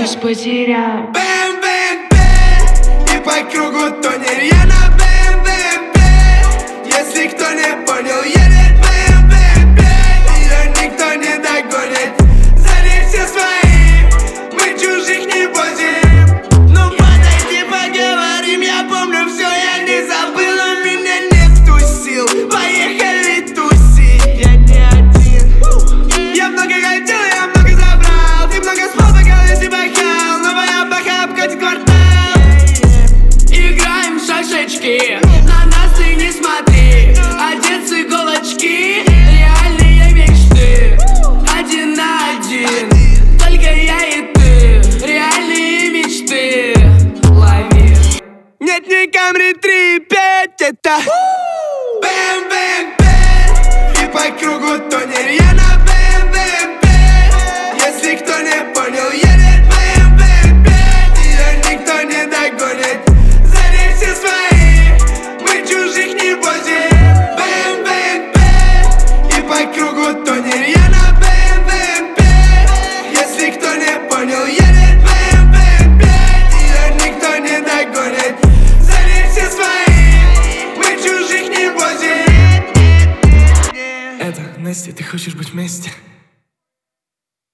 нас потерял. БМВ, и по кругу тонер я на БМВ. Если кто не понял, едет БМВ. Ее никто не догонит, за них все свои, мы чужих не возим. Ну подойди, поговорим, я помню все, я не забыл, у меня нету сил. Поехали тусить, я не один. Я много хотел, я много забрал, ты много спал, пока если бахал. Новая баха обкатит квартал. Играем в шашечки, на нас ты не смотри. Одет с иголочки, реальные мечты. Один на один, только я и ты. Реальные мечты, лови. Нет ни Камри 3.5, это БМВ, и по кругу тонер я на БМВ. Если кто не понял, едет БМВ. Ее никто не догонит, за них все свои, мы чужих не возим. БМВ, и по кругу тонер я на БМВ. Если кто не понял, едет БМВ. Ее никто не догонит, за них все свои, мы чужих не возим. Это, Настя, ты хочешь быть вместе?